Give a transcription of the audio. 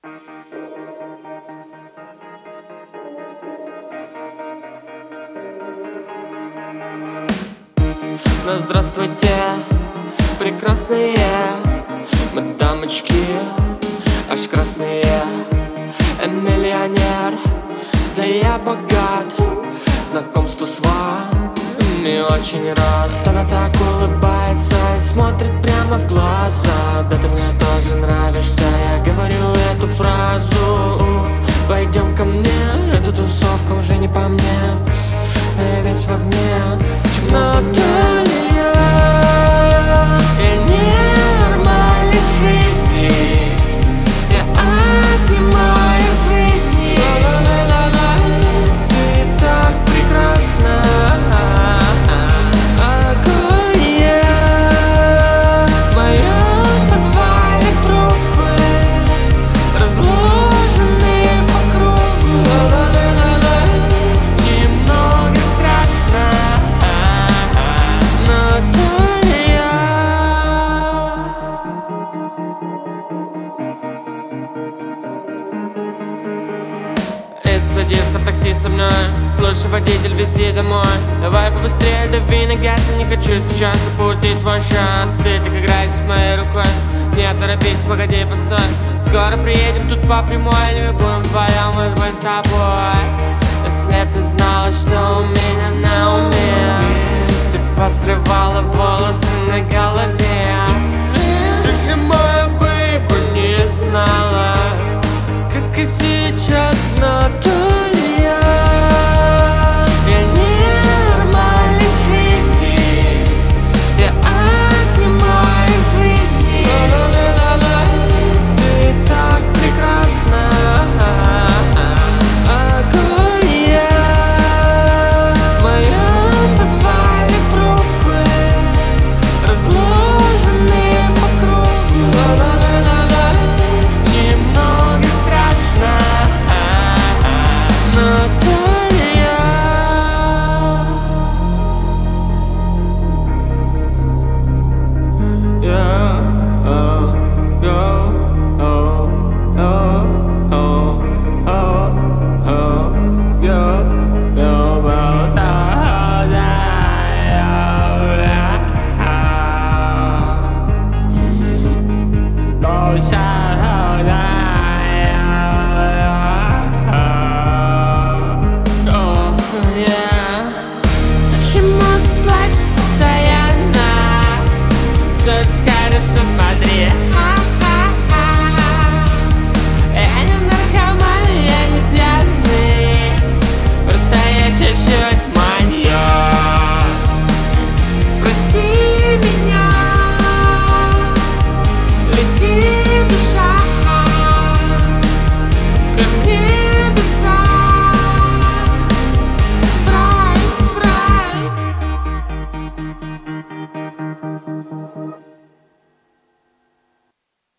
Ну здравствуйте, прекрасные, мы дамочки, аж красные. Миллионер, да я богат, знакомству с вами очень рад. Она так улыбается и смотрит прямо в глаза. Да ты мне тоже нравишься, я говорю эту фразу. Пойдем ко мне, эта тусовка уже не по мне. Я весь в огне. Наталья, я ненормальной жизни, я отнимаю жизни. Ты так прекрасна. Огонь я, в моем подвале трупы разложены по кругу. Немного страшно, Наталья. Садишься в такси со мной, слушай, водитель, вези домой. Давай побыстрее, дави на газ, я не хочу сейчас упустить свой шанс. Ты так играешь с моей рукой, не торопись, погоди, постой. Скоро приедем тут по прямой, и мы будем вдвоем, мы будем с тобой. Если б ты знала, что у меня на уме, ты посрывала волосы на голове. Ты же моя бэйба, не знала, как и сейчас.